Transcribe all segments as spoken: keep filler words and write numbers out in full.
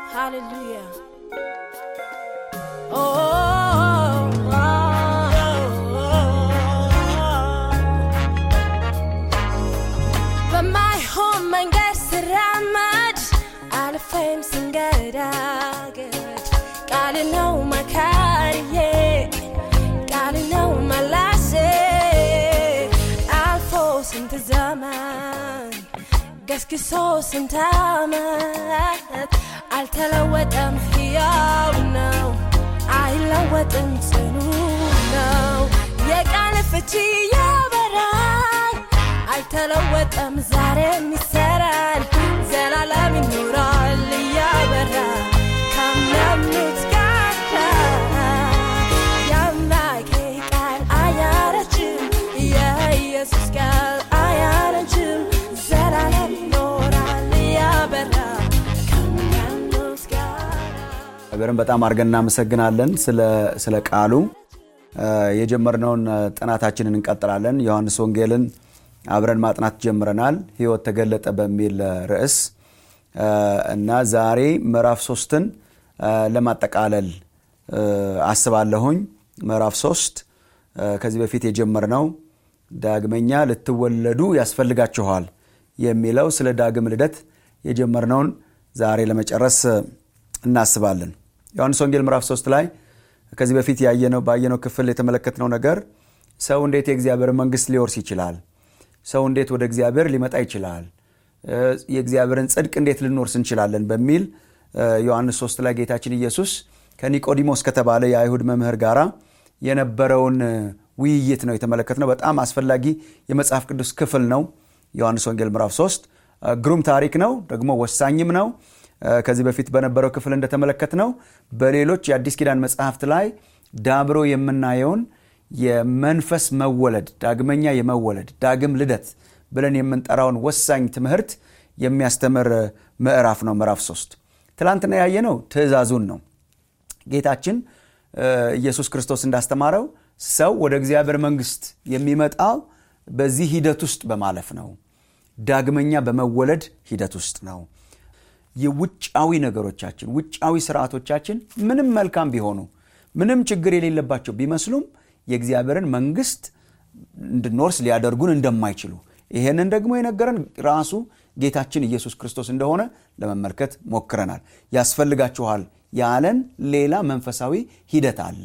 Hallelujah. Oh, oh, oh, but my home and gets ramad alfame singaraget got to know my career got to know my lasse alfo sint zaman gaskiso sintamat altalawatam hiyaw now I lawatam sunu now yeqalfti yabaran altalawatam zare misaran zalalam nural yabara kamnamut gata yamake qal ayarachim ya yesus qal ayarachim zalalam nural yabara አገርን በጣም አርገን እናመሰግናለን ስለ ስለ ቃሉ የጀመርነውን ጥናታችንን እንቀጥላለን ዮሐንስ ወንጌልን አብረን ማጥናት ጀምረናል ሕይወት ተገለጠ በሚል ርዕስ እና ዛሬ ምዕራፍ ሶስትን ለማጠቃለል አስባለሁኝ ምዕራፍ ሶስት ከዚህ በፊት የጀመርነው ዳግመኛ ልትወለዱ ያስፈልጋችኋል የሚለው ስለ ዳግም ልደት የጀመርነውን ዛሬ ለመጨረስ እናስባለን ዮሐንስ ወንጌል ምዕራፍ ሶስት ላይ ከዚህ በፊት ያየነው ባየነው ክፍል የተመለከትነው ነገር ሰው እንዴት የእግዚአብሔር መንግስት ሊወርስ ይችላል ሰው እንዴት ወደ እግዚአብሔር ሊመጣ ይችላል የእግዚአብሔርን ጽድቅ እንዴት ልንወርስ እንችላለን በሚል ዮሐንስ ሶስት ላይ ጌታችን ኢየሱስ ከኒቆዲሞስ ከተባለ የአይሁድ መምህር ጋራ የነበረውን ውይይት ነው የተመለከትነው በጣም አስፈላጊ የመጽሐፍ ቅዱስ ክፍል ነው ዮሐንስ ወንጌል ምዕራፍ ሶስት ግሩም ታሪክ ነው ደግሞ ወሳኝም ነው ከዚህ በፊት በነበረው ክፍል እንደተመለከትነው በሌሎች የአዲስ ኪዳን መጽሐፍት ላይ ዳብሮ የምናየውን የመንፈስ መወለድ ዳግመኛ የመወለድ ዳግም ልደት ብለን የምንጠራውን ወሳኝ ትምህርት የሚያስተምር ምዕራፍ ነው ምዕራፍ ሶስት ትላንትና ያየነው ትእዛዙን ነው ጌታችን ኢየሱስ ክርስቶስ እንዳስተማረው ሰው ወደ እግዚአብሔር መንግስት የሚመጣው በዚህ ሂደት ውስጥ በማለፍ ነው ዳግመኛ በመወለድ ሂደት ውስጥ ነው የውጫዊ ነገሮቻችን ውጫዊ ስርዓቶቻችን ምንም መልካም ቢሆኑ ምንም ችግር የሌለባቸው ቢመስሉም የእግዚአብሔርን መንግስት እንድንወርስ ሊያደርጉን እንደማይችሉ ይሄንን ደግሞ የነገረን ራሱ ጌታችን ኢየሱስ ክርስቶስ እንደሆነ ለመመልከት ሞክረናል ያስፈልጋችኋል ያለን ሌላ መንፈሳዊ ሂደት አለ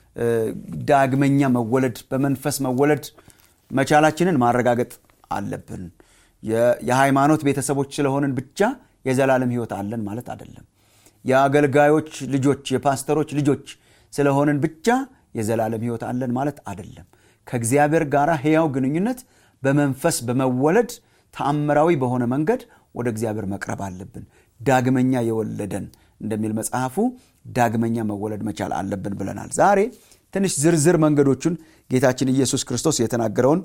ዳግመኛ መወለድ በመንፈስ መወለድ መቻላችንን ማረጋገጥ አለብን የሃይማኖት ቤተሰቦች ስለሆነን ብቻ የዘላለም ሕይወት አለን ማለት አይደለም የአገልጋዮች ልጆች የፓስተሮች ልጆች ስለሆነን ብቻ የዘላለም ሕይወት አለን ማለት አይደለም ከእግዚአብሔር ጋር ሕያው ግንኙነት በመንፈስ በመወለድ ተአምራዊ በሆነ መንገድ ወደ እግዚአብሔር መቅረብ አለብን ዳግመኛ የወለደን እንደሚል መጽሐፉ ዳግመኛ መወለድ መቻል አለብን ብለናል ዛሬ ትንሽ ዝርዝር መንገዶችን ጌታችን ኢየሱስ ክርስቶስ የተናገረውን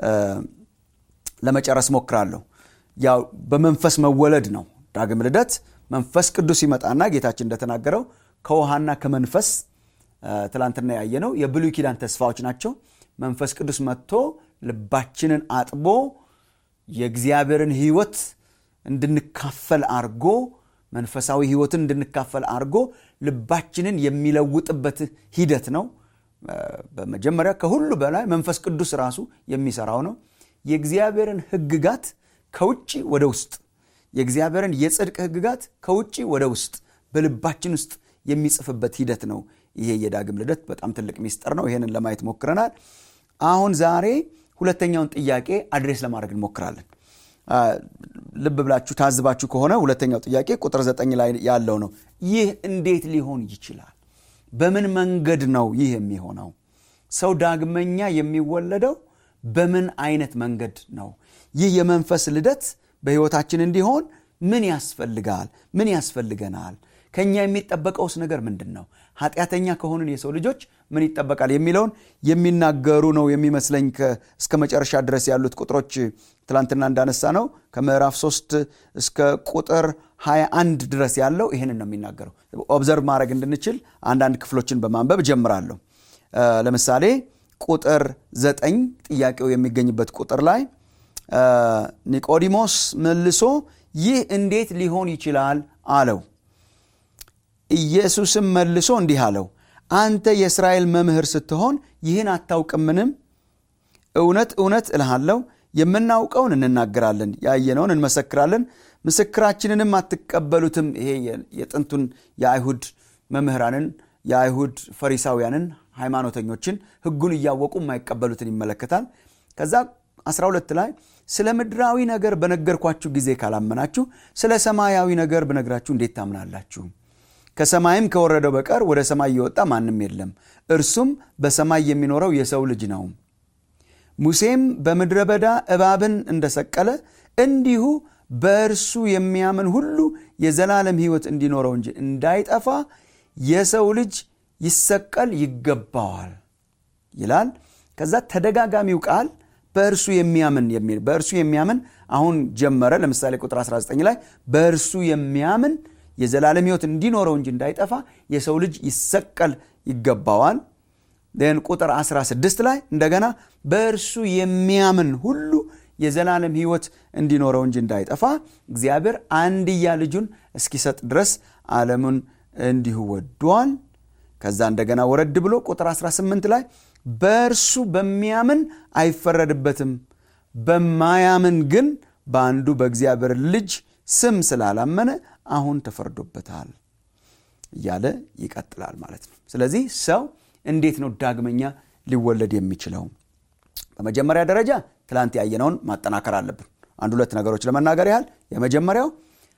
ለመጨረስ ሞክራለሁ ያው በመንፈስ መወለድ ነው ዳግም ልደት መንፈስ ቅዱስ ይመጣና ጌታችን እንደተናገረው ከውሃና ከመንፈስ ትላንትና ያየነው የብሉይ ኪዳን ተስፋዎች ናቸው መንፈስ ቅዱስ መጥቶ ልባችንን አጥቦ የእግዚአብሔርን ሕይወት እንድንካፈል አርጎ መንፈሳዊ ሕይወትን እንድንካፈል አርጎ ልባችንን የሚለውጥበት ሂደት ነው በመጀመሪያ ከሁሉ በላይ መንፈስ ቅዱስ ራሱ የሚሰራው ነው የእግዚአብሔርን ሕግጋት ከውጪ ወደ ውስጥ የእግዚአብሔርን የጽድቅ ሕግጋት ከውጪ ወደ ውስጥ በልባችን ውስጥ የሚጽፍበት ሂደት ነው ይሄ የዳግም ልደት በጣም ትልቅ ሚስጥር ነው ይሄንን ለማየት ሞክረናል አሁን ዛሬ ሁለተኛውን ጥያቄ አድሬስ ለማድረግ እንሞክራለን ልብ ብላችሁ ታዝባችሁ ከሆነ ሁለተኛው ጥያቄ ቁጥር ዘጠኝ ላይ ያለው ነው ይህ እንዴት ሊሆን ይችላል በምን መንገድ ነው ይህ የሚሆነው ሰው ዳግመኛ የሚወለደው በምን አይነት መንገድ ነው ይህ የመንፈስ ልደት በሕይወታችን እንዲሆን ምን ያስፈልጋል ምን ያስፈልገናል ከኛ የሚጠበቀውስ ነገር ምንድነው ኃጢያተኛ ከሆነን የሰው ልጆች ምን ይጠበቃል የሚለውን የሚናገሩ ነው የሚመስለኝ እስከ መጨረሻ ድረስ ያሉት ቁጥሮች ትላንትና እንዳነሳ ነው ከምዕራፍ ሶስት እስከ ቁጥር ሃያ አንድ ድረስ ያለው ይሄንን ነው የሚናገረው ኦብዘርቭ ማድረግ እንድንችል አንድ አንድ ክፍሎችን በማንበብ ጀምራለሁ ለምሳሌ ቁጥር ዘጠኝ ጥያቄው የሚገኝበት ቁጥር ላይ ኒቆዲሞስ መልሶ ይህ እንዴት ሊሆን ይችላል አለው ኢየሱስም መልሶ እንዲህ አለው፣ አንተ የእስራኤል መምህር ስትሆን ይህን አታውቅምንም? እውነት እውነት እልሃለሁ የምናውቀውን እንናገራለን፣ ያየነውን እንመሰክራለን፣ ምስክራችንንም አትቀበሉትም። ይሄ የጥንቱን የአይሁድ መምህራንን የአይሁድ ፈሪሳውያንን ሃይማኖተኞችን ሕጉን እያወቁ የማይቀበሉትን ይመለከታል። ከዛ አስራ ሁለት ላይ ስለ ምድራዊ ነገር በነገርኳችሁ ጊዜ ካላመናችሁ ስለ ሰማያዊ ነገር በነግራችሁ እንዴት ታምናላችሁ? ከሰማይም ከወረደው በቀር ወደ ሰማይ የወጣ ማንም የለም፣ እርሱም በሰማይ የሚኖረው የሰው ልጅ ነው። ሙሴም በምድረ በዳ እባብን እንደሰቀለ እንዲሁ በእርሱ የሚያምን ሁሉ የዘላለም ሕይወት እንዲኖረው እንጂ እንዳይጠፋ የሰው ልጅ ይሰቀል ይገባዋል ይላል። ከዛ ተደጋጋሚው ቃል በእርሱ የሚያምን የሚል በእርሱ የሚያምን አሁን ጀመረ። ለምሳሌ ቁጥር አስራ ዘጠኝ ላይ በእርሱ የሚያምን የዘላለም ሕይወት እንዲኖረው እንጂ እንዳይጠፋ የሰው ልጅ ይሰቀል ይገባዋል። ደን ቁጥር አስራ ስድስት ላይ እንደገና በእርሱ የሚያምን ሁሉ የዘላለም ሕይወት እንዲኖረው እንጂ እንዳይጠፋ እግዚአብሔር አንድያ ልጁን እስኪሰጥ ድረስ ዓለሙን እንዲሁ ወዷል። ከዛ እንደገና ወረድ ብሎ ቁጥር አስራ ስምንት ላይ በእርሱ በሚያምን አይፈረድበትም፣ በማያምን ግን በአንዱ በእግዚአብሔር ልጅ ስም ስላላመነ አሁን ተፈርዶበታል እያለ ይቀጥላል ማለት ነው። ስለዚህ ሰው እንዴት ነው ዳግመኛ ሊወለድ የሚችለው? በመጀመሪያ ደረጃ ትላንት ያየነውን ማጠናከር አለብን። አንድ ሁለት ነገሮች ለመናገር ያህል፣ የመጀመሪያው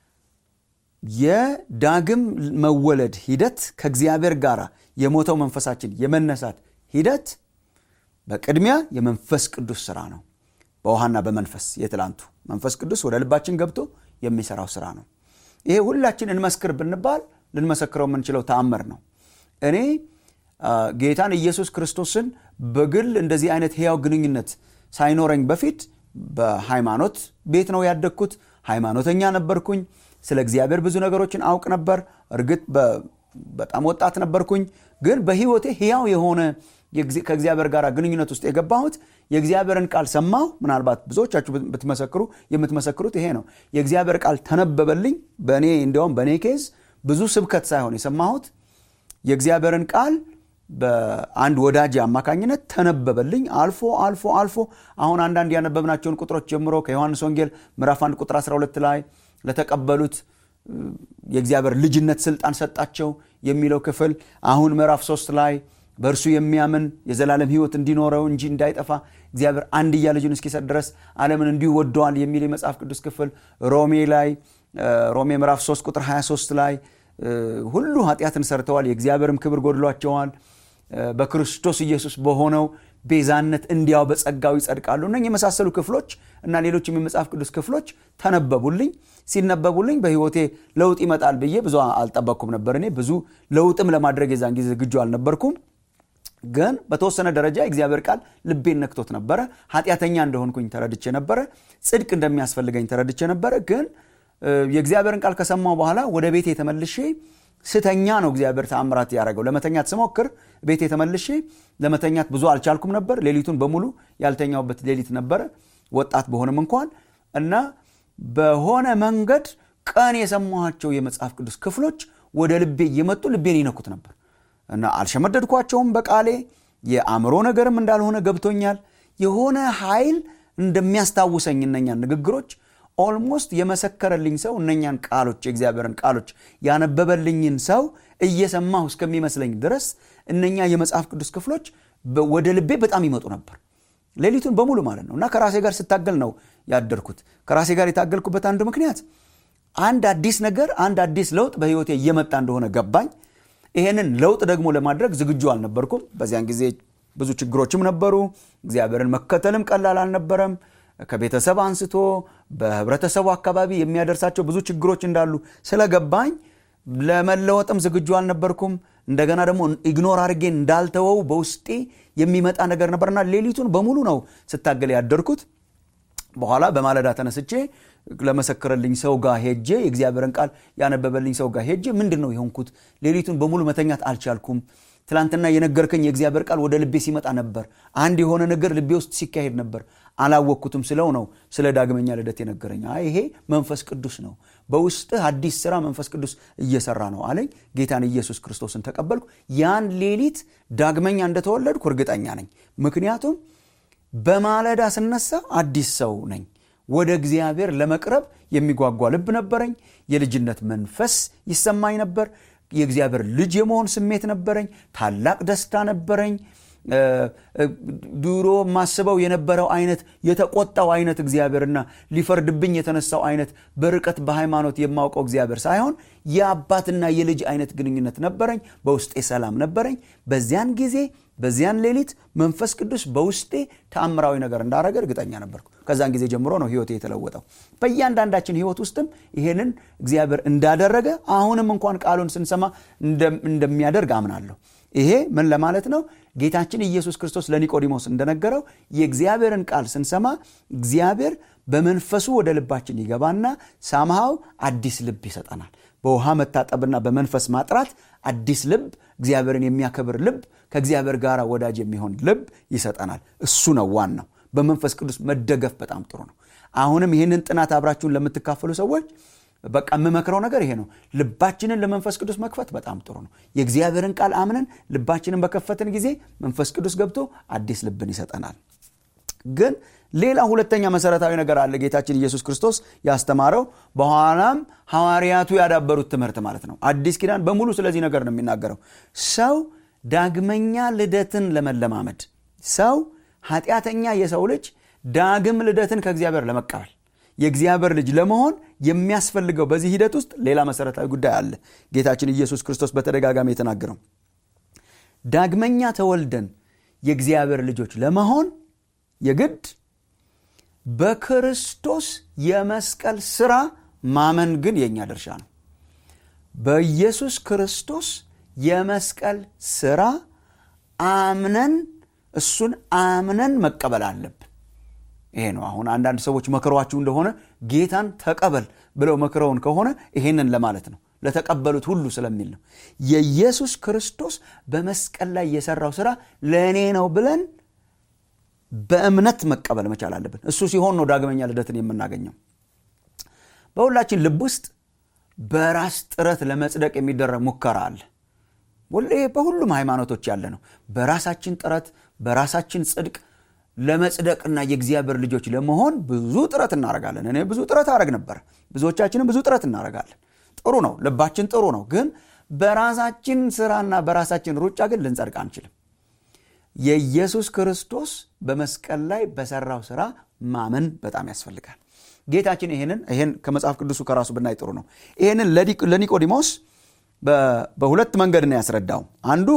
የዳግም መወለድ ሂደት ከእግዚአብሔር ጋር የሞተው መንፈሳችን የመነሳት ሂደት በቅድሚያ የመንፈስ ቅዱስ ሥራ ነው። በውሃና በመንፈስ የትላንቱ መንፈስ ቅዱስ ወደ ልባችን ገብቶ የሚሰራው ሥራ ነው። ይሄ ሁላችን እንመስክር ብንባል ልንመሰክረው የምንችለው ተአምር ነው። እኔ ጌታን ኢየሱስ ክርስቶስን በግል እንደዚህ አይነት ሕያው ግንኙነት ሳይኖረኝ በፊት በሃይማኖት ቤት ነው ያደግኩት። ሃይማኖተኛ ነበርኩኝ። ስለ እግዚአብሔር ብዙ ነገሮችን አውቅ ነበር። እርግጥ በጣም ወጣት ነበርኩኝ። ግን በህይወቴ ሕያው የሆነ ከእግዚአብሔር ጋር ግንኙነት ውስጥ የገባሁት የእግዚአብሔርን ቃል ሰማሁ። ምናልባት ብዙዎቻችሁ ብትመሰክሩ የምትመሰክሩት ይሄ ነው። የእግዚአብሔር ቃል ተነበበልኝ። በእኔ እንደውም በእኔ ኬዝ ብዙ ስብከት ሳይሆን የሰማሁት የእግዚአብሔርን ቃል በአንድ ወዳጅ አማካኝነት ተነበበልኝ። አልፎ አልፎ አልፎ አሁን አንዳንድ ያነበብናቸውን ቁጥሮች ጀምሮ ከዮሐንስ ወንጌል ምዕራፍ አንድ ቁጥር አስራ ሁለት ላይ ለተቀበሉት የእግዚአብሔር ልጅነት ስልጣን ሰጣቸው የሚለው ክፍል፣ አሁን ምዕራፍ ሶስት ላይ በእርሱ የሚያምን የዘላለም ሕይወት እንዲኖረው እንጂ እንዳይጠፋ እግዚአብሔር አንድያ ልጁን እስኪሰጥ ድረስ ዓለምን እንዲሁ ወዷል የሚል የመጽሐፍ ቅዱስ ክፍል፣ ሮሜ ላይ ሮሜ ምዕራፍ ሶስት ቁጥር ሃያ ሶስት ላይ ሁሉ ኃጢአትን ሰርተዋል የእግዚአብሔርም ክብር ጎድሏቸዋል በክርስቶስ ኢየሱስ በሆነው ቤዛነት እንዲያው በጸጋው ይጸድቃሉ። እና የመሳሰሉ ክፍሎች እና ሌሎችም የመጽሐፍ ቅዱስ ክፍሎች ተነበቡልኝ። ሲነበቡልኝ በህይወቴ ለውጥ ይመጣል ብዬ ብዙ አልጠበቅኩም ነበር። እኔ ብዙ ለውጥም ለማድረግ የዛን ጊዜ ዝግጁ አልነበርኩም። ግን በተወሰነ ደረጃ እግዚአብሔር ቃል ልቤን ነክቶት ነበር። ኃጢአተኛ እንደሆንኩኝ ተረድቼ ነበር። ጽድቅ እንደሚያስፈልገኝ ተረድቼ ነበር። ግን የእግዚአብሔርን ቃል ከሰማው በኋላ ወደ ቤቴ ተመልሼ ስተኛ ነው እግዚአብሔር ተአምራት ያደረገው። ለመተኛት ስሞክር ቤቴ ተመልሼ ለመተኛት ብዙ አልቻልኩም ነበር። ሌሊቱን በሙሉ ያልተኛውበት ሌሊት ነበር ወጣት በሆነም እንኳን። እና በሆነ መንገድ ቀን የሰማኋቸው የመጽሐፍ ቅዱስ ክፍሎች ወደ ልቤ እየመጡ ልቤን ይነኩት ነበር። እና አልሸመደድኳቸውም በቃሌ። የአእምሮ ነገርም እንዳልሆነ ገብቶኛል። የሆነ ኃይል እንደሚያስታውሰኝ እነኛን ንግግሮች ኦልሞስት የመሰከረልኝ ሰው እነኛን ቃሎች የእግዚአብሔርን ቃሎች ያነበበልኝን ሰው እየሰማሁ እስከሚመስለኝ ድረስ እነኛ የመጽሐፍ ቅዱስ ክፍሎች ወደ ልቤ በጣም ይመጡ ነበር ሌሊቱን በሙሉ ማለት ነው። እና ከራሴ ጋር ስታገል ነው ያደርኩት። ከራሴ ጋር የታገልኩበት አንዱ ምክንያት አንድ አዲስ ነገር አንድ አዲስ ለውጥ በህይወቴ እየመጣ እንደሆነ ገባኝ። ይሄንን ለውጥ ደግሞ ለማድረግ ዝግጁ አልነበርኩም። በዚያን ጊዜ ብዙ ችግሮችም ነበሩ። እግዚአብሔርን መከተልም ቀላል አልነበረም። ከቤተሰብ አንስቶ በህብረተሰቡ አካባቢ የሚያደርሳቸው ብዙ ችግሮች እንዳሉ ስለገባኝ ለመለወጥም ዝግጁ አልነበርኩም። እንደገና ደግሞ ኢግኖር አድርጌ እንዳልተወው በውስጤ የሚመጣ ነገር ነበርና ሌሊቱን በሙሉ ነው ስታገል ያደርኩት። በኋላ በማለዳ ተነስቼ ለመሰከረልኝ ሰው ጋር ሄጄ የእግዚአብሔርን ቃል ያነበበልኝ ሰው ጋር ሄጄ ምንድነው የሆንኩት? ሌሊቱን በሙሉ መተኛት አልቻልኩም። ትላንትና የነገርከኝ የእግዚአብሔር ቃል ወደ ልቤ ሲመጣ ነበር። አንድ የሆነ ነገር ልቤ ውስጥ ሲካሄድ ነበር። አላወቅኩትም ስለው ነው ስለ ዳግመኛ ልደት የነገረኝ። አይ ይሄ መንፈስ ቅዱስ ነው። በውስጥህ አዲስ ሥራ መንፈስ ቅዱስ እየሰራ ነው አለኝ። ጌታን ኢየሱስ ክርስቶስን ተቀበልኩ። ያን ሌሊት ዳግመኛ እንደተወለድኩ እርግጠኛ ነኝ። ምክንያቱም በማለዳ ስነሳ አዲስ ሰው ነኝ። ወደ እግዚአብሔር ለመቅረብ የሚጓጓ ልብ ነበረኝ። የልጅነት መንፈስ ይሰማኝ ነበር። የእግዚአብሔር ልጅ የመሆን ስሜት ነበረኝ። ታላቅ ደስታ ነበረኝ። ድሮ ማስበው የነበረው አይነት የተቆጣው አይነት እግዚአብሔርና ሊፈርድብኝ የተነሳው አይነት በርቀት በሃይማኖት የማውቀው እግዚአብሔር ሳይሆን የአባትና የልጅ አይነት ግንኙነት ነበረኝ። በውስጤ ሰላም ነበረኝ። በዚያን ጊዜ በዚያን ሌሊት መንፈስ ቅዱስ በውስጤ ተአምራዊ ነገር እንዳደረገ እርግጠኛ ነበርኩ። ከዛን ጊዜ ጀምሮ ነው ህይወቴ የተለወጠው። በእያንዳንዳችን ህይወት ውስጥም ይሄንን እግዚአብሔር እንዳደረገ አሁንም እንኳን ቃሉን ስንሰማ እንደሚያደርግ አምናለሁ። ይሄ ምን ለማለት ነው? ጌታችን ኢየሱስ ክርስቶስ ለኒቆዲሞስ እንደነገረው የእግዚአብሔርን ቃል ስንሰማ እግዚአብሔር በመንፈሱ ወደ ልባችን ይገባና ሳምሃው አዲስ ልብ ይሰጠናል። በውሃ መታጠብና በመንፈስ ማጥራት አዲስ ልብ፣ እግዚአብሔርን የሚያከብር ልብ፣ ከእግዚአብሔር ጋር ወዳጅ የሚሆን ልብ ይሰጠናል። እሱ ነው ዋናው። በመንፈስ ቅዱስ መደገፍ በጣም ጥሩ ነው። አሁንም ይህንን ጥናት አብራችሁን ለምትካፈሉ ሰዎች በቃ የምመክረው ነገር ይሄ ነው። ልባችንን ለመንፈስ ቅዱስ መክፈት በጣም ጥሩ ነው። የእግዚአብሔርን ቃል አምነን ልባችንን በከፈትን ጊዜ መንፈስ ቅዱስ ገብቶ አዲስ ልብን ይሰጠናል። ግን ሌላ ሁለተኛ መሰረታዊ ነገር አለ ጌታችን ኢየሱስ ክርስቶስ ያስተማረው፣ በኋላም ሐዋርያቱ ያዳበሩት ትምህርት ማለት ነው። አዲስ ኪዳን በሙሉ ስለዚህ ነገር ነው የሚናገረው። ሰው ዳግመኛ ልደትን ለመለማመድ፣ ሰው ኃጢአተኛ የሰው ልጅ ዳግም ልደትን ከእግዚአብሔር ለመቀበል የእግዚአብሔር ልጅ ለመሆን የሚያስፈልገው በዚህ ሂደት ውስጥ ሌላ መሰረታዊ ጉዳይ አለ። ጌታችን ኢየሱስ ክርስቶስ በተደጋጋሚ የተናገረው ዳግመኛ ተወልደን የእግዚአብሔር ልጆች ለመሆን የግድ በክርስቶስ የመስቀል ሥራ ማመን ግን የኛ ድርሻ ነው። በኢየሱስ ክርስቶስ የመስቀል ሥራ አምነን እሱን አምነን መቀበል አለብን። ይሄ ነው አሁን አንዳንድ ሰዎች መከሯችሁ እንደሆነ ጌታን ተቀበል ብለው መከረውን ከሆነ ይሄንን ለማለት ነው፣ ለተቀበሉት ሁሉ ስለሚል ነው። የኢየሱስ ክርስቶስ በመስቀል ላይ የሰራው ሥራ ለእኔ ነው ብለን በእምነት መቀበል መቻል አለብን። እሱ ሲሆን ነው ዳግመኛ ልደትን የምናገኘው። በሁላችን ልብ ውስጥ በራስ ጥረት ለመጽደቅ የሚደረግ ሙከራ አለ። ወለ በሁሉም ሃይማኖቶች ያለ ነው። በራሳችን ጥረት በራሳችን ጽድቅ ለመጽደቅና የእግዚአብሔር ልጆች ለመሆን ብዙ ጥረት እናደርጋለን። እኔ ብዙ ጥረት አደርግ ነበር። ብዙዎቻችንም ብዙ ጥረት እናደርጋለን። ጥሩ ነው፣ ልባችን ጥሩ ነው። ግን በራሳችን ስራና በራሳችን ሩጫ ግን ልንጸድቅ አንችልም። የኢየሱስ ክርስቶስ በመስቀል ላይ በሰራው ስራ ማመን በጣም ያስፈልጋል። ጌታችን ይሄንን ይሄን ከመጽሐፍ ቅዱሱ ከራሱ ብናይ ጥሩ ነው። ይሄንን ለኒቆዲሞስ በሁለት መንገድ ነው ያስረዳው። አንዱ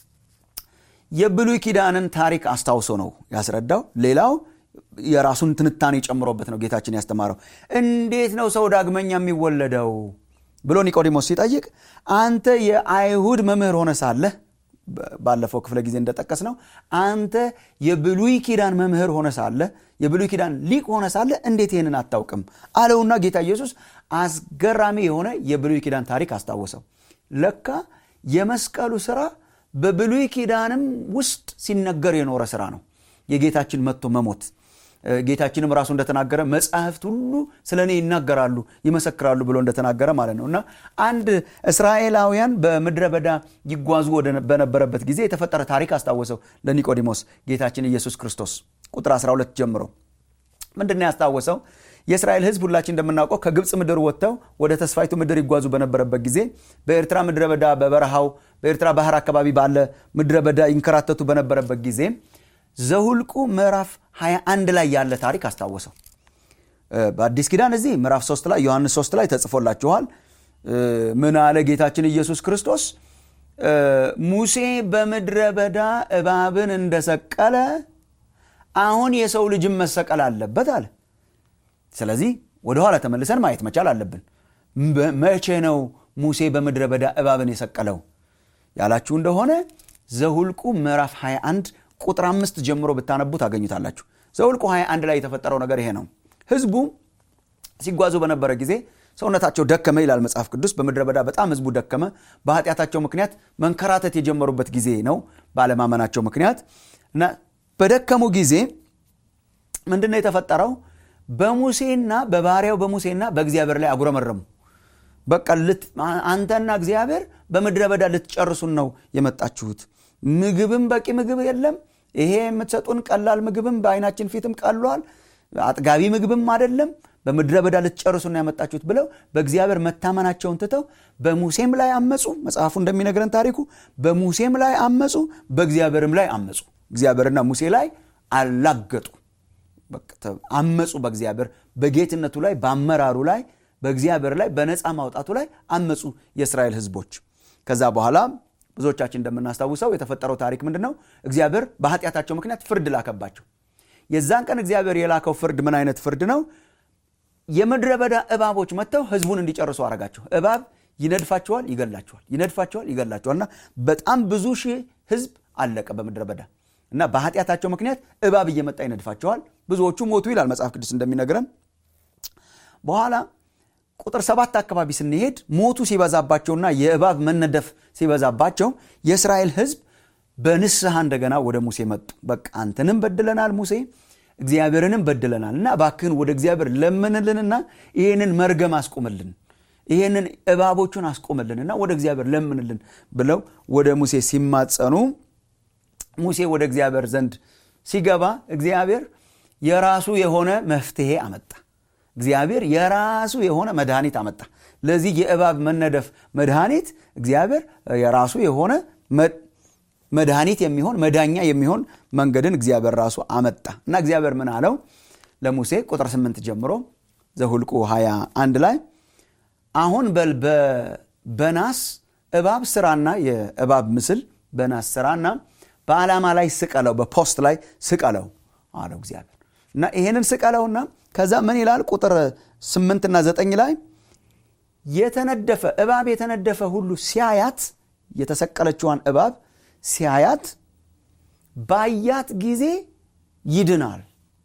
የብሉይ ኪዳንን ታሪክ አስታውሶ ነው ያስረዳው። ሌላው የራሱን ትንታኔ ጨምሮበት ነው ጌታችን ያስተማረው። እንዴት ነው ሰው ዳግመኛ የሚወለደው ብሎ ኒቆዲሞስ ሲጠይቅ፣ አንተ የአይሁድ መምህር ሆነ ሳለ፣ ባለፈው ክፍለ ጊዜ እንደጠቀስ ነው አንተ የብሉይ ኪዳን መምህር ሆነ ሳለ፣ የብሉይ ኪዳን ሊቅ ሆነ ሳለ እንዴት ይሄንን አታውቅም አለውና ጌታ ኢየሱስ አስገራሚ የሆነ የብሉይ ኪዳን ታሪክ አስታወሰው። ለካ የመስቀሉ ሥራ በብሉይ ኪዳንም ውስጥ ሲነገር የኖረ ሥራ ነው። የጌታችን መጥቶ መሞት፣ ጌታችንም ራሱ እንደተናገረ መጻሕፍት ሁሉ ስለኔ ይናገራሉ ይመሰክራሉ ብሎ እንደተናገረ ማለት ነውና አንድ እስራኤላውያን በምድረ በዳ ይጓዙ በነበረበት ጊዜ የተፈጠረ ታሪክ አስታወሰው ለኒቆዲሞስ ጌታችን ኢየሱስ ክርስቶስ። ቁጥር አስራ ሁለት ጀምሮ ምንድነው ያስታወሰው? የእስራኤል ሕዝብ ሁላችን እንደምናውቀው ከግብጽ ምድር ወጥተው ወደ ተስፋይቱ ምድር ይጓዙ በነበረበት ጊዜ በኤርትራ ምድረ በዳ በበረሃው በኤርትራ ባህር አካባቢ ባለ ምድረ በዳ ይንከራተቱ በነበረበት ጊዜ ዘሁልቁ ምዕራፍ ሃያ አንድ ላይ ያለ ታሪክ አስታወሰው። በአዲስ ኪዳን እዚህ ምዕራፍ ሶስት ላይ ዮሐንስ ሶስት ላይ ተጽፎላችኋል። ምን አለ ጌታችን ኢየሱስ ክርስቶስ? ሙሴ በምድረ በዳ እባብን እንደሰቀለ አሁን የሰው ልጅም መሰቀል አለበት አለ። ስለዚህ ወደ ኋላ ተመልሰን ማየት መቻል አለብን። መቼ ነው ሙሴ በምድረ በዳ እባብን የሰቀለው ያላችሁ እንደሆነ ዘሁልቁ ምዕራፍ ሃያ አንድ ቁጥር አምስት ጀምሮ ብታነቡ ታገኙታላችሁ። ዘሁልቁ ሃያ አንድ ላይ የተፈጠረው ነገር ይሄ ነው። ህዝቡ ሲጓዙ በነበረ ጊዜ ሰውነታቸው ደከመ ይላል መጽሐፍ ቅዱስ። በምድረ በዳ በጣም ህዝቡ ደከመ። በኃጢአታቸው ምክንያት መንከራተት የጀመሩበት ጊዜ ነው፣ ባለማመናቸው ምክንያት እና በደከሙ ጊዜ ምንድነው የተፈጠረው? በሙሴና በባሪያው በሙሴና በእግዚአብሔር ላይ አጉረመረሙ። በቃ አንተና እግዚአብሔር በመድረ በዳ ልትጨርሱን ነው የመጣችሁት። ምግብም በቂ ምግብ የለም። ይሄ የምትሰጡን ቀላል ምግብም በአይናችን ፊትም ቀሏል። አጥጋቢ ምግብም አይደለም። በመድረ በዳ ልትጨርሱን ነው ያመጣችሁት ብለው በእግዚአብሔር መታመናቸውን ትተው በሙሴም ላይ አመጹ። መጽሐፉ እንደሚነግረን ታሪኩ በሙሴም ላይ አመጹ፣ በእግዚአብሔርም ላይ አመጹ። እግዚአብሔርና ሙሴ ላይ አላገጡ። በቃ አመጹ። በእግዚአብሔር በጌትነቱ ላይ፣ በአመራሩ ላይ፣ በእግዚአብሔር ላይ፣ በነፃ ማውጣቱ ላይ አመጹ የእስራኤል ህዝቦች። ከዛ በኋላ ብዙዎቻችን እንደምናስታውሰው የተፈጠረው ታሪክ ምንድነው? እግዚአብሔር በኃጢአታቸው ምክንያት ፍርድ ላከባቸው። የዛን ቀን እግዚአብሔር የላከው ፍርድ ምን አይነት ፍርድ ነው? የምድረ በዳ እባቦች መጥተው ህዝቡን እንዲጨርሱ አረጋቸው። እባብ ይነድፋቸዋል፣ ይገላቸዋል፣ ይነድፋቸዋል፣ ይገላቸዋልና በጣም ብዙ ሺህ ህዝብ አለቀ በምድረ በዳ እና በኃጢአታቸው ምክንያት እባብ እየመጣ ይነድፋቸዋል። ብዙዎቹ ሞቱ ይላል መጽሐፍ ቅዱስ እንደሚነግረን። በኋላ ቁጥር ሰባት አካባቢ ስንሄድ ሞቱ ሲበዛባቸውና የእባብ መነደፍ ሲበዛባቸው የእስራኤል ህዝብ በንስሐ እንደገና ወደ ሙሴ መጡ። በቃ አንተንም በድለናል ሙሴ፣ እግዚአብሔርንም በድለናልና እባክህን ወደ እግዚአብሔር ለምንልንና ይሄንን መርገም አስቆምልን፣ ይሄንን እባቦቹን አስቆምልንና ወደ እግዚአብሔር ለምንልን ብለው ወደ ሙሴ ሲማጸኑ ሙሴ ወደ እግዚአብሔር ዘንድ ሲገባ እግዚአብሔር የራሱ የሆነ መፍትሄ አመጣ። እግዚአብሔር የራሱ የሆነ መድኃኒት አመጣ። ለዚህ የእባብ መነደፍ መድኃኒት እግዚአብሔር የራሱ የሆነ መድኃኒት የሚሆን መዳኛ የሚሆን መንገድን እግዚአብሔር ራሱ አመጣ እና እግዚአብሔር ምን አለው ለሙሴ? ቁጥር ስምንት ጀምሮ ዘሁልቁ ሃያ አንድ ላይ አሁን በል በናስ እባብ ስራና የእባብ ምስል በናስ ስራና በዓላማ ላይ ስቀለው፣ በፖስት ላይ ስቀለው አለው እግዚአብሔር። እና ይሄንን ስቀለውና ከዛ ምን ይላል? ቁጥር ስምንት እና ዘጠኝ ላይ የተነደፈ እባብ የተነደፈ ሁሉ ሲያያት፣ የተሰቀለችዋን እባብ ሲያያት ባያት ጊዜ ይድናል።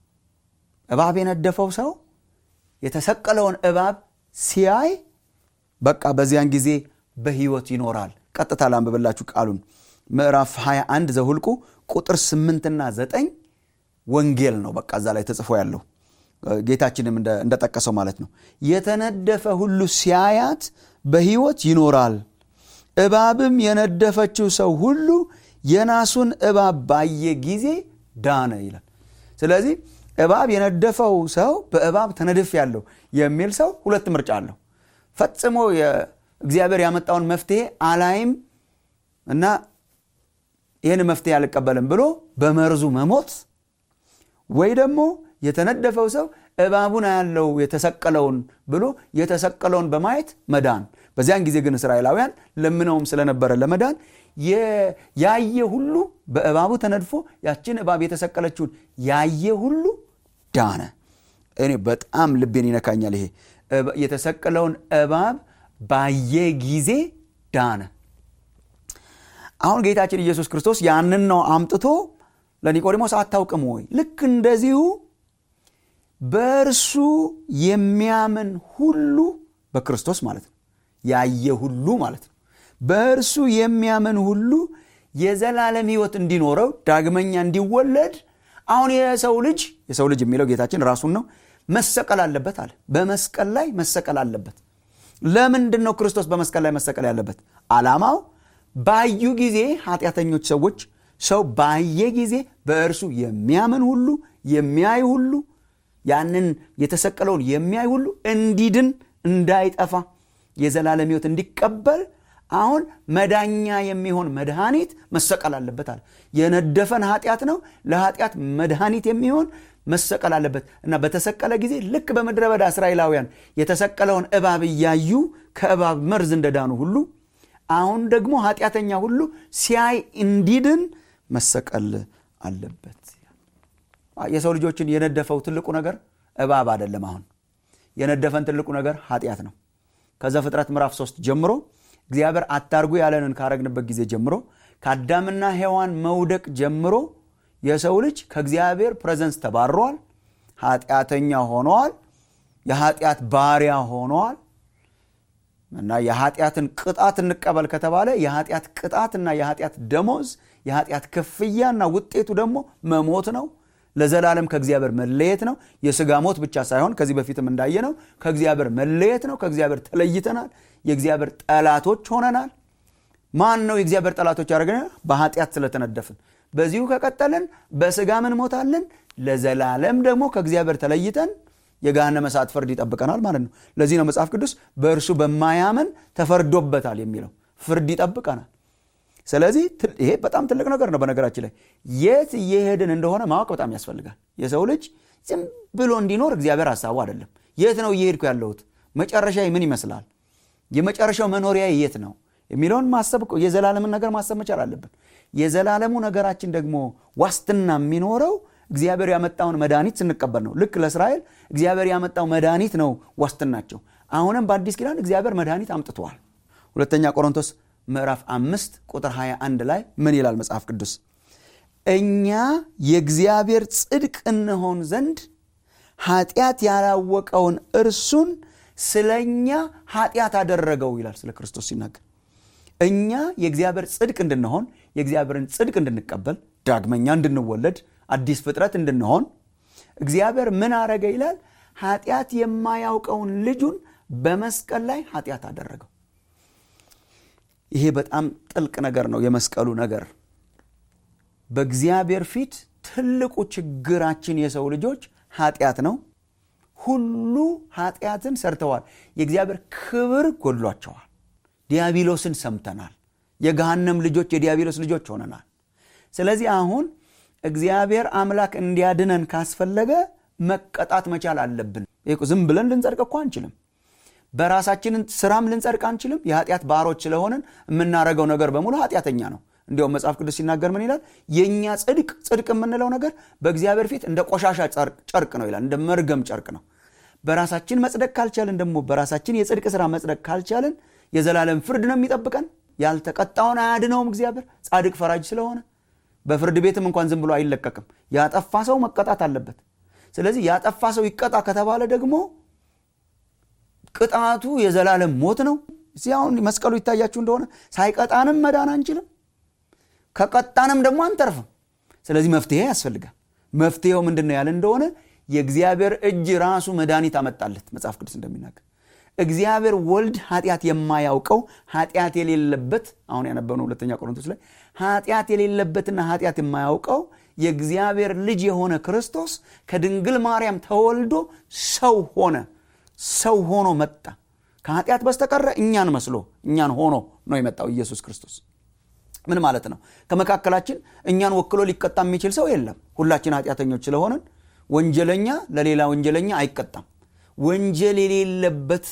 እባብ የነደፈው ሰው የተሰቀለውን እባብ ሲያይ በቃ በዚያን ጊዜ በህይወት ይኖራል። ቀጥታ ላንብብላችሁ ቃሉን። ምዕራፍ ሃያ አንድ ዘሁልቁ ቁጥር ስምንት እና ዘጠኝ ወንጌል ነው። በቃ እዛ ላይ ተጽፎ ያለው ጌታችንም እንደጠቀሰው ማለት ነው። የተነደፈ ሁሉ ሲያያት በህይወት ይኖራል፣ እባብም የነደፈችው ሰው ሁሉ የናሱን እባብ ባየ ጊዜ ዳነ ይላል። ስለዚህ እባብ የነደፈው ሰው በእባብ ተነድፍ ያለው የሚል ሰው ሁለት ምርጫ አለው። ፈጽሞ እግዚአብሔር ያመጣውን መፍትሄ አላይም እና ይሄን መፍትሄ አልቀበልም ብሎ በመርዙ መሞት፣ ወይ ደግሞ የተነደፈው ሰው እባቡን ያለው የተሰቀለውን ብሎ የተሰቀለውን በማየት መዳን። በዚያን ጊዜ ግን እስራኤላውያን ለምነውም ስለነበረ ለመዳን ያየ ሁሉ በእባቡ ተነድፎ ያችን እባብ የተሰቀለችውን ያየ ሁሉ ዳነ። እኔ በጣም ልቤን ይነካኛል ይሄ የተሰቀለውን እባብ ባየ ጊዜ ዳነ። አሁን ጌታችን ኢየሱስ ክርስቶስ ያንን ነው አምጥቶ ለኒቆዲሞስ አታውቅም ወይ? ልክ እንደዚሁ በእርሱ የሚያምን ሁሉ በክርስቶስ ማለት ነው ያየ ሁሉ ማለት ነው። በእርሱ የሚያምን ሁሉ የዘላለም ሕይወት እንዲኖረው ዳግመኛ እንዲወለድ አሁን የሰው ልጅ የሰው ልጅ የሚለው ጌታችን ራሱን ነው መሰቀል አለበት አለ። በመስቀል ላይ መሰቀል አለበት። ለምንድን ነው ክርስቶስ በመስቀል ላይ መሰቀል ያለበት? ዓላማው ባዩ ጊዜ ኃጢአተኞች ሰዎች ሰው ባየ ጊዜ በእርሱ የሚያምን ሁሉ የሚያይ ሁሉ ያንን የተሰቀለውን የሚያይ ሁሉ እንዲድን እንዳይጠፋ የዘላለም ሕይወት እንዲቀበል አሁን መዳኛ የሚሆን መድኃኒት መሰቀል አለበት አለ። የነደፈን ኃጢአት ነው፣ ለኃጢአት መድኃኒት የሚሆን መሰቀል አለበት እና በተሰቀለ ጊዜ ልክ በምድረ በዳ እስራኤላውያን የተሰቀለውን እባብ እያዩ ከእባብ መርዝ እንደዳኑ ሁሉ አሁን ደግሞ ኃጢአተኛ ሁሉ ሲያይ እንዲድን መሰቀል አለበት። የሰው ልጆችን የነደፈው ትልቁ ነገር እባብ አይደለም። አሁን የነደፈን ትልቁ ነገር ኃጢአት ነው። ከዘፍጥረት ምዕራፍ ሶስት ጀምሮ እግዚአብሔር አታርጉ ያለንን ካረግንበት ጊዜ ጀምሮ ከአዳምና ሔዋን መውደቅ ጀምሮ የሰው ልጅ ከእግዚአብሔር ፕሬዘንስ ተባሯል፣ ኃጢአተኛ ሆኗል፣ የኃጢአት ባሪያ ሆኗል እና የኃጢአትን ቅጣት እንቀበል ከተባለ የኃጢአት ቅጣትና የኃጢአት ደሞዝ የኃጢአት ክፍያና ውጤቱ ደግሞ መሞት ነው። ለዘላለም ከእግዚአብሔር መለየት ነው። የሥጋ ሞት ብቻ ሳይሆን ከዚህ በፊትም እንዳየነው ከእግዚአብሔር መለየት ነው። ከእግዚአብሔር ተለይተናል። የእግዚአብሔር ጠላቶች ሆነናል። ማን ነው የእግዚአብሔር ጠላቶች ያደረገን? በኃጢአት ስለተነደፍን። በዚሁ ከቀጠልን በሥጋም እንሞታለን፣ ለዘላለም ደግሞ ከእግዚአብሔር ተለይተን የገሃነመ እሳት ፍርድ ይጠብቀናል ማለት ነው። ለዚህ ነው መጽሐፍ ቅዱስ በእርሱ በማያምን ተፈርዶበታል የሚለው። ፍርድ ይጠብቀናል። ስለዚህ ይሄ በጣም ትልቅ ነገር ነው። በነገራችን ላይ የት እየሄድን እንደሆነ ማወቅ በጣም ያስፈልጋል። የሰው ልጅ ዝም ብሎ እንዲኖር እግዚአብሔር ሐሳቡ አይደለም። የት ነው እየሄድኩ ያለሁት? መጨረሻዬ ምን ይመስላል? የመጨረሻው መኖሪያ የት ነው የሚለውን ማሰብ እኮ የዘላለምን ነገር ማሰብ መቻል አለብን። የዘላለሙ ነገራችን ደግሞ ዋስትና የሚኖረው እግዚአብሔር ያመጣውን መድኃኒት ስንቀበል ነው። ልክ ለእስራኤል እግዚአብሔር ያመጣው መድኃኒት ነው ዋስትናቸው። አሁንም በአዲስ ኪዳን እግዚአብሔር መድኃኒት አምጥቷል። ሁለተኛ ቆሮንቶስ ምዕራፍ አምስት ቁጥር ሃያ አንድ ላይ ምን ይላል መጽሐፍ ቅዱስ? እኛ የእግዚአብሔር ጽድቅ እንሆን ዘንድ ኃጢአት ያላወቀውን እርሱን ስለኛ ኃጢአት አደረገው ይላል ስለ ክርስቶስ ሲናገር። እኛ የእግዚአብሔር ጽድቅ እንድንሆን፣ የእግዚአብሔርን ጽድቅ እንድንቀበል፣ ዳግመኛ እንድንወለድ፣ አዲስ ፍጥረት እንድንሆን እግዚአብሔር ምን አረገ ይላል? ኃጢአት የማያውቀውን ልጁን በመስቀል ላይ ኃጢአት አደረገው። ይሄ በጣም ጥልቅ ነገር ነው። የመስቀሉ ነገር በእግዚአብሔር ፊት ትልቁ ችግራችን የሰው ልጆች ኃጢአት ነው። ሁሉ ኃጢአትን ሰርተዋል። የእግዚአብሔር ክብር ጎድሏቸዋል። ዲያብሎስን ሰምተናል። የገሃነም ልጆች የዲያብሎስ ልጆች ሆነናል። ስለዚህ አሁን እግዚአብሔር አምላክ እንዲያድነን ካስፈለገ መቀጣት መቻል አለብን። ይሄ ዝም ብለን ልንጸድቅ እኮ አንችልም። በራሳችን ስራም ልንጸድቅ አንችልም። የኃጢአት ባሮች ስለሆነን የምናረገው ነገር በሙሉ ኃጢአተኛ ነው። እንዲያውም መጽሐፍ ቅዱስ ሲናገር ምን ይላል? የኛ ጽድቅ ጽድቅ የምንለው ነገር በእግዚአብሔር ፊት እንደ ቆሻሻ ጨርቅ ነው ይላል። እንደ መርገም ጨርቅ ነው። በራሳችን መጽደቅ ካልቻልን ደግሞ በራሳችን የጽድቅ ስራ መጽደቅ ካልቻልን የዘላለም ፍርድ ነው የሚጠብቀን። ያልተቀጣውን አያድነውም እግዚአብሔር ጻድቅ ፈራጅ ስለሆነ። በፍርድ ቤትም እንኳን ዝም ብሎ አይለቀቅም። ያጠፋ ሰው መቀጣት አለበት። ስለዚህ ያጠፋ ሰው ይቀጣ ከተባለ ደግሞ ቅጣቱ የዘላለም ሞት ነው። እዚህ አሁን መስቀሉ ይታያችሁ እንደሆነ ሳይቀጣንም መዳን አንችልም፣ ከቀጣንም ደግሞ አንተርፍም። ስለዚህ መፍትሄ ያስፈልጋል። መፍትሄው ምንድነው ያለ እንደሆነ የእግዚአብሔር እጅ ራሱ መድኃኒት አመጣለት። መጽሐፍ ቅዱስ እንደሚናገር እግዚአብሔር ወልድ ኃጢአት የማያውቀው ኃጢአት የሌለበት፣ አሁን ያነበብነው ሁለተኛ ቆሮንቶስ ላይ ኃጢአት የሌለበትና ኃጢአት የማያውቀው የእግዚአብሔር ልጅ የሆነ ክርስቶስ ከድንግል ማርያም ተወልዶ ሰው ሆነ። ሰው ሆኖ መጣ። ከኃጢአት በስተቀር እኛን መስሎ እኛን ሆኖ ነው የመጣው ኢየሱስ ክርስቶስ። ምን ማለት ነው? ከመካከላችን እኛን ወክሎ ሊቀጣ የሚችል ሰው የለም። ሁላችን ኃጢአተኞች ስለሆነን ወንጀለኛ ለሌላ ወንጀለኛ አይቀጣም። ወንጀል የሌለበት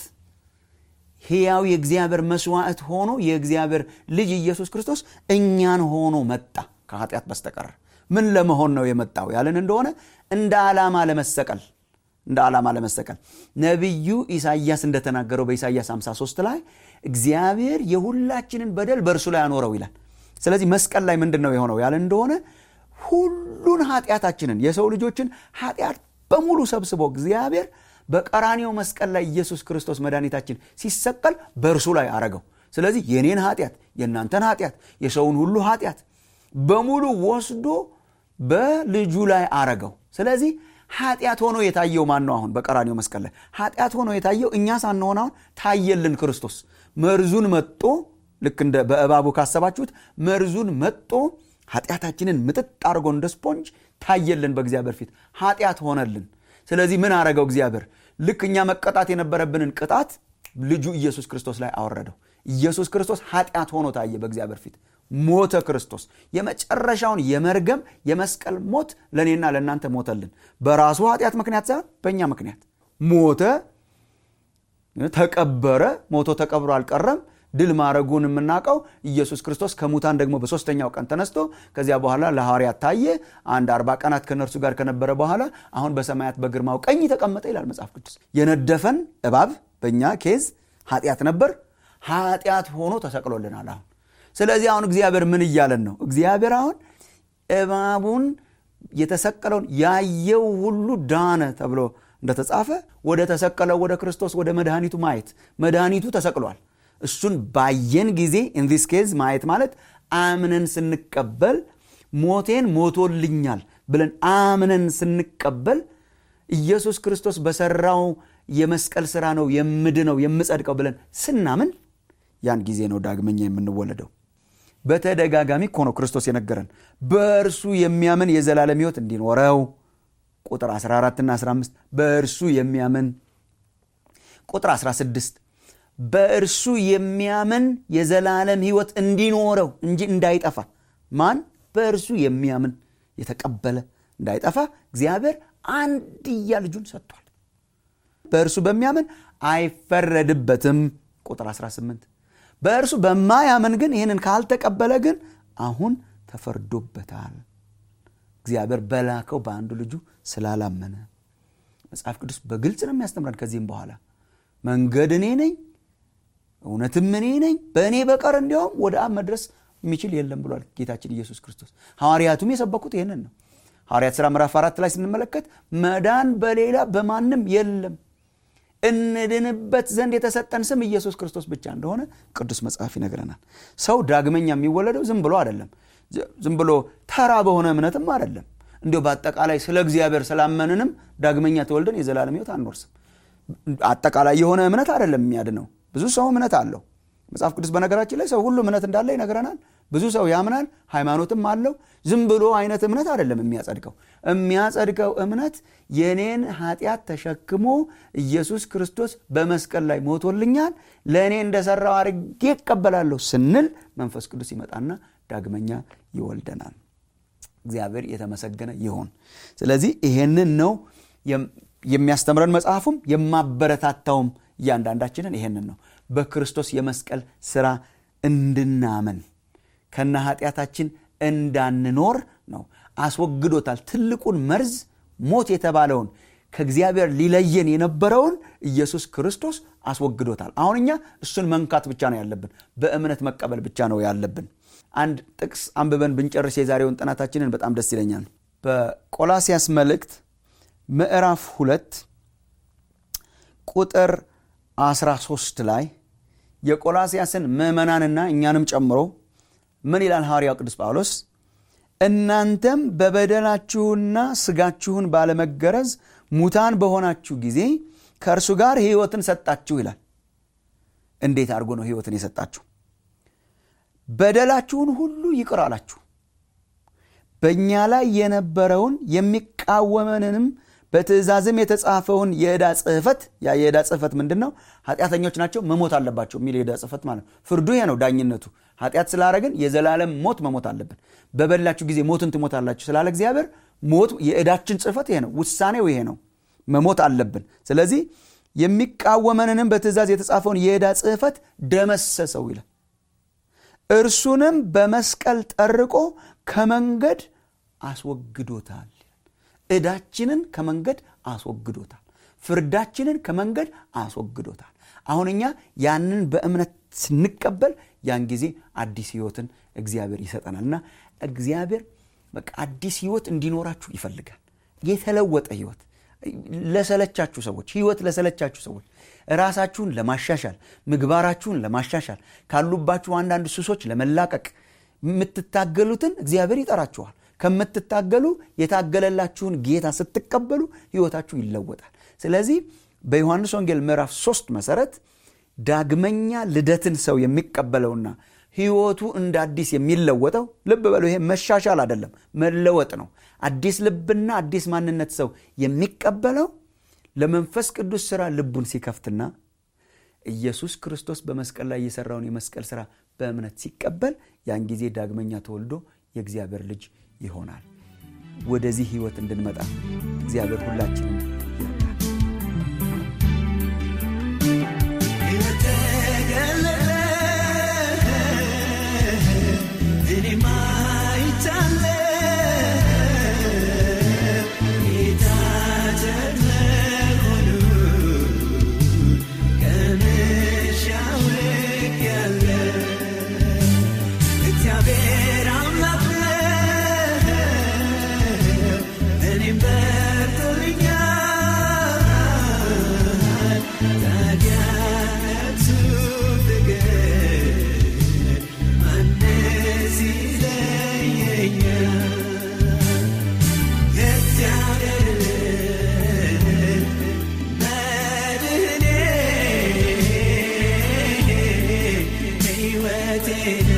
ሕያው የእግዚአብሔር መስዋዕት ሆኖ የእግዚአብሔር ልጅ ኢየሱስ ክርስቶስ እኛን ሆኖ መጣ ከኃጢአት በስተቀር። ምን ለመሆን ነው የመጣው ያለን እንደሆነ እንደ ዓላማ ለመሰቀል እንደ ዓላማ ለመሰቀል ነብዩ ኢሳይያስ እንደተናገረው በኢሳይያስ ሃምሳ ሶስት ላይ እግዚአብሔር የሁላችንን በደል በእርሱ ላይ አኖረው ይላል። ስለዚህ መስቀል ላይ ምንድነው የሆነው ያለን እንደሆነ ሁሉን ኃጢአታችንን የሰው ልጆችን ኃጢአት በሙሉ ሰብስቦ እግዚአብሔር በቀራንዮ መስቀል ላይ ኢየሱስ ክርስቶስ መድኃኒታችን ሲሰቀል በእርሱ ላይ አረገው። ስለዚህ የኔን ኃጢአት፣ የእናንተን ኃጢአት፣ የሰውን ሁሉ ኃጢአት በሙሉ ወስዶ በልጁ ላይ አረገው። ስለዚህ ኃጢአት ሆኖ የታየው ማን ነው? አሁን በቀራንዮ መስቀል ላይ ኃጢአት ሆኖ የታየው እኛ ሳንሆን አሁን ታየልን ክርስቶስ። መርዙን መጥቶ ልክ እንደ በእባቡ ካሰባችሁት መርዙን መጥቶ ኃጢአታችንን ምጥጥ አድርጎ እንደ ስፖንጅ ታየልን በእግዚአብሔር ፊት ኃጢአት ሆነልን። ስለዚህ ምን አረገው እግዚአብሔር? ልክ እኛ መቀጣት የነበረብንን ቅጣት ልጁ ኢየሱስ ክርስቶስ ላይ አወረደው። ኢየሱስ ክርስቶስ ኃጢአት ሆኖ ታየ በእግዚአብሔር ፊት። ሞተ ክርስቶስ። የመጨረሻውን የመርገም የመስቀል ሞት ለኔና ለናንተ ሞተልን። በራሱ ኃጢአት ምክንያት ሳይሆን በእኛ ምክንያት ሞተ፣ ተቀበረ። ሞቶ ተቀብሮ አልቀረም። ድል ማረጉን የምናውቀው ኢየሱስ ክርስቶስ ከሙታን ደግሞ በሶስተኛው ቀን ተነስቶ ከዚያ በኋላ ለሐዋርያት ታየ። አንድ አርባ ቀናት ከነርሱ ጋር ከነበረ በኋላ አሁን በሰማያት በግርማው ቀኝ ተቀመጠ ይላል መጽሐፍ ቅዱስ። የነደፈን እባብ በእኛ ኬዝ ኃጢአት ነበር። ኃጢአት ሆኖ ተሰቅሎልናል አሁን። ስለዚህ አሁን እግዚአብሔር ምን እያለን ነው? እግዚአብሔር አሁን እባቡን የተሰቀለውን ያየው ሁሉ ዳነ ተብሎ እንደተጻፈ ወደ ተሰቀለው ወደ ክርስቶስ ወደ መድኃኒቱ ማየት፣ መድኃኒቱ ተሰቅሏል። እሱን ባየን ጊዜ in this case ማየት ማለት አምነን ስንቀበል ሞቴን ሞቶልኛል፣ ብለን አምነን ስንቀበል ኢየሱስ ክርስቶስ በሰራው የመስቀል ሥራ ነው የምድነው የምጸድቀው ብለን ስናምን ያን ጊዜ ነው ዳግመኛ የምንወለደው። በተደጋጋሚ እኮ ነው ክርስቶስ የነገረን በእርሱ የሚያምን የዘላለም ሕይወት እንዲኖረው። ቁጥር አስራ አራት እና አስራ አምስት በእርሱ የሚያምን፣ ቁጥር አስራ ስድስት በእርሱ የሚያምን የዘላለም ሕይወት እንዲኖረው እንጂ እንዳይጠፋ። ማን? በእርሱ የሚያምን የተቀበለ እንዳይጠፋ እግዚአብሔር አንድያ ልጁን ሰጥቷል። በእርሱ በሚያምን አይፈረድበትም። ቁጥር አስራ ስምንት በእርሱ በማያምን ግን ይህንን ካልተቀበለ ግን አሁን ተፈርዶበታል፣ እግዚአብሔር በላከው በአንዱ ልጁ ስላላመነ። መጽሐፍ ቅዱስ በግልጽ ነው የሚያስተምረን። ከዚህም በኋላ መንገድ እኔ ነኝ እውነትም እኔ ነኝ በእኔ በቀር እንዲያውም ወደ አብ መድረስ የሚችል የለም ብሏል ጌታችን ኢየሱስ ክርስቶስ። ሐዋርያቱም የሰበኩት ይሄንን ነው። ሐዋርያት ሥራ ምዕራፍ አራት ላይ ስንመለከት መዳን በሌላ በማንም የለም እንድንበት ዘንድ የተሰጠን ስም ኢየሱስ ክርስቶስ ብቻ እንደሆነ ቅዱስ መጽሐፍ ይነግረናል። ሰው ዳግመኛ የሚወለደው ዝም ብሎ አይደለም፣ ዝም ብሎ ተራ በሆነ እምነትም አይደለም። እንዲሁ በአጠቃላይ ስለ እግዚአብሔር ስላመንንም ዳግመኛ ተወልደን የዘላለም ሕይወት አንወርስም። አጠቃላይ የሆነ እምነት አይደለም የሚያድነው። ብዙ ሰው እምነት አለው። መጽሐፍ ቅዱስ በነገራችን ላይ ሰው ሁሉ እምነት እንዳለ ይነግረናል። ብዙ ሰው ያምናል፣ ሃይማኖትም አለው። ዝም ብሎ አይነት እምነት አይደለም የሚያጸድቀው። የሚያጸድቀው እምነት የኔን ኃጢአት ተሸክሞ ኢየሱስ ክርስቶስ በመስቀል ላይ ሞቶልኛል፣ ለኔ እንደሰራው አድርጌ እቀበላለሁ ስንል መንፈስ ቅዱስ ይመጣና ዳግመኛ ይወልደናል። እግዚአብሔር የተመሰገነ ይሁን። ስለዚህ ይሄንን ነው የሚያስተምረን መጽሐፉም የማበረታታውም እያንዳንዳችንን ይሄንን ነው። በክርስቶስ የመስቀል ሥራ እንድናመን ከነ ኃጢአታችን እንዳንኖር ነው። አስወግዶታል። ትልቁን መርዝ ሞት የተባለውን ከእግዚአብሔር ሊለየን የነበረውን ኢየሱስ ክርስቶስ አስወግዶታል። አሁን እኛ እሱን መንካት ብቻ ነው ያለብን፣ በእምነት መቀበል ብቻ ነው ያለብን። አንድ ጥቅስ አንብበን ብንጨርስ የዛሬውን ጥናታችንን በጣም ደስ ይለኛል። በቆላስያስ መልእክት ምዕራፍ ሁለት ቁጥር አስራ ሶስት ላይ የቆላስያስን ምዕመናንና እኛንም ጨምሮ ምን ይላል ሐዋርያው ቅዱስ ጳውሎስ? እናንተም በበደላችሁና ስጋችሁን ባለመገረዝ ሙታን በሆናችሁ ጊዜ ከእርሱ ጋር ሕይወትን ሰጣችሁ ይላል። እንዴት አድርጎ ነው ሕይወትን የሰጣችሁ? በደላችሁን ሁሉ ይቅር አላችሁ፣ በእኛ ላይ የነበረውን የሚቃወመንንም በትእዛዝም የተጻፈውን የዕዳ ጽሕፈት። ያ የዕዳ ጽሕፈት ምንድን ነው? ኃጢአተኞች ናቸው መሞት አለባቸው የሚል የዕዳ ጽሕፈት ማለት ነው። ፍርዱ ይሄ ነው፣ ዳኝነቱ። ኃጢአት ስላረግን የዘላለም ሞት መሞት አለብን። በበላችሁ ጊዜ ሞትን ትሞታላችሁ ስላለ እግዚአብሔር ሞት የዕዳችን ጽሕፈት ይሄ ነው፣ ውሳኔው ይሄ ነው፣ መሞት አለብን። ስለዚህ የሚቃወመንንም በትእዛዝ የተጻፈውን የዕዳ ጽሕፈት ደመሰሰው ይላል። እርሱንም በመስቀል ጠርቆ ከመንገድ አስወግዶታል። ዕዳችንን ከመንገድ አስወግዶታል። ፍርዳችንን ከመንገድ አስወግዶታል። አሁን እኛ ያንን በእምነት ስንቀበል ያን ጊዜ አዲስ ሕይወትን እግዚአብሔር ይሰጠናልና እግዚአብሔር በቃ አዲስ ሕይወት እንዲኖራችሁ ይፈልጋል። የተለወጠ ሕይወት ለሰለቻችሁ ሰዎች፣ ሕይወት ለሰለቻችሁ ሰዎች ራሳችሁን ለማሻሻል፣ ምግባራችሁን ለማሻሻል፣ ካሉባችሁ አንዳንድ ሱሶች ለመላቀቅ የምትታገሉትን እግዚአብሔር ይጠራችኋል። ከምትታገሉ የታገለላችሁን ጌታ ስትቀበሉ ሕይወታችሁ ይለወጣል። ስለዚህ በዮሐንስ ወንጌል ምዕራፍ ሶስት መሰረት ዳግመኛ ልደትን ሰው የሚቀበለውና ሕይወቱ እንደ አዲስ የሚለወጠው፣ ልብ በሉ ይሄ መሻሻል አይደለም መለወጥ ነው። አዲስ ልብና አዲስ ማንነት ሰው የሚቀበለው ለመንፈስ ቅዱስ ሥራ ልቡን ሲከፍትና ኢየሱስ ክርስቶስ በመስቀል ላይ የሰራውን የመስቀል ሥራ በእምነት ሲቀበል ያን ጊዜ ዳግመኛ ተወልዶ የእግዚአብሔር ልጅ ይሆናል። ወደዚህ ሕይወት እንድንመጣ እግዚአብሔር ሁላችንን Better ሕይወቴን